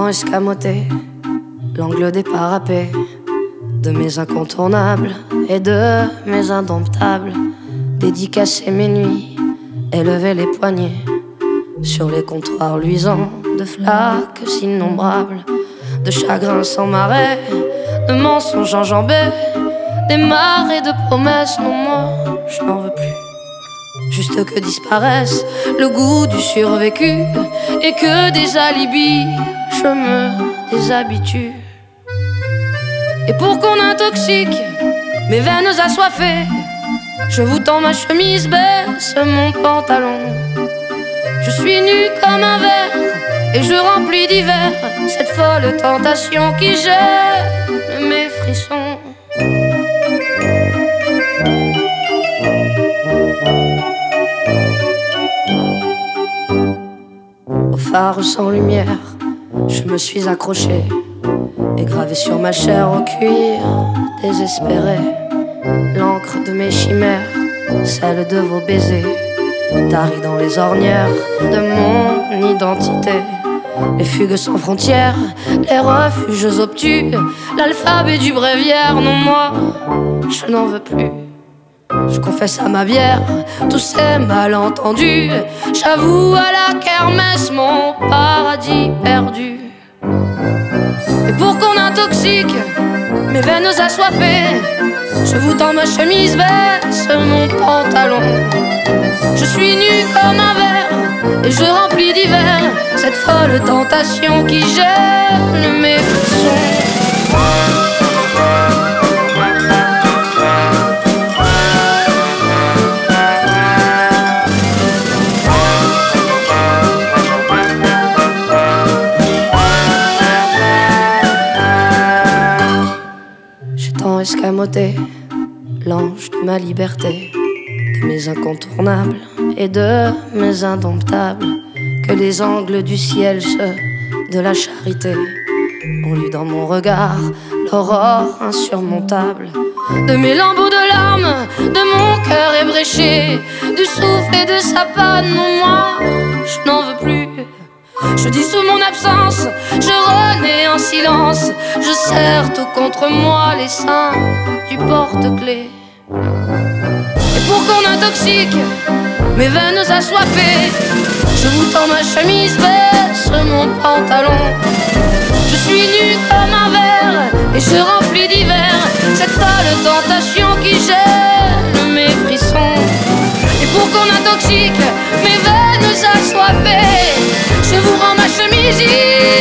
temps escamoté, l'angle des parapets, de mes incontournables et de mes indomptables, dédicacer mes nuits, élever les poignets sur les comptoirs luisants de flaques innombrables, de chagrins sans marais, de mensonges enjambés, des marées de promesses. Non, moi, je n'en veux plus. Juste que disparaisse le goût du survécu et que des alibis, je me déshabitue. Et pour qu'on intoxique mes veines assoiffées, je vous tends ma chemise, baisse mon pantalon. Je suis nue comme un verre et je remplis d'hiver cette folle tentation qui gêne mes frissons. Au phare sans lumière, je me suis accroché et gravé sur ma chair au cuir désespéré l'encre de mes chimères, celle de vos baisers, tarie dans les ornières de mon identité. Les fugues sans frontières, les refuges obtus, l'alphabet du bréviaire. Non, moi, je n'en veux plus. Je confesse à ma bière tous ces malentendus. J'avoue à la kermesse mon paradis perdu. Et pour qu'on intoxique mes veines assoiffées, je vous tends ma chemise, baisse mon pantalon. Je suis nue comme un verre et je remplis d'hiver cette folle tentation qui gêne mes frissons. J'ai tant escamoté l'ange de ma liberté, de mes incontournables et de mes indomptables, que les angles du ciel, ceux de la charité, ont lu dans mon regard l'aurore insurmontable. De mes lambeaux de larmes, de mon cœur ébréché, du souffle et de sa panne. Non, moi, je n'en veux plus. Je dissous mon absence, je renais en silence, je serre tout contre moi les seins du porte-clés. Et pour qu'on intoxique mes veines assoiffées, je vous tends ma chemise, baisse mon pantalon. Je suis nue comme un verre et je remplis d'hiver cette folle tentation qui gêne mes frissons. Et pour qu'on intoxique mes veines assoiffées, je vous rends ma chemise.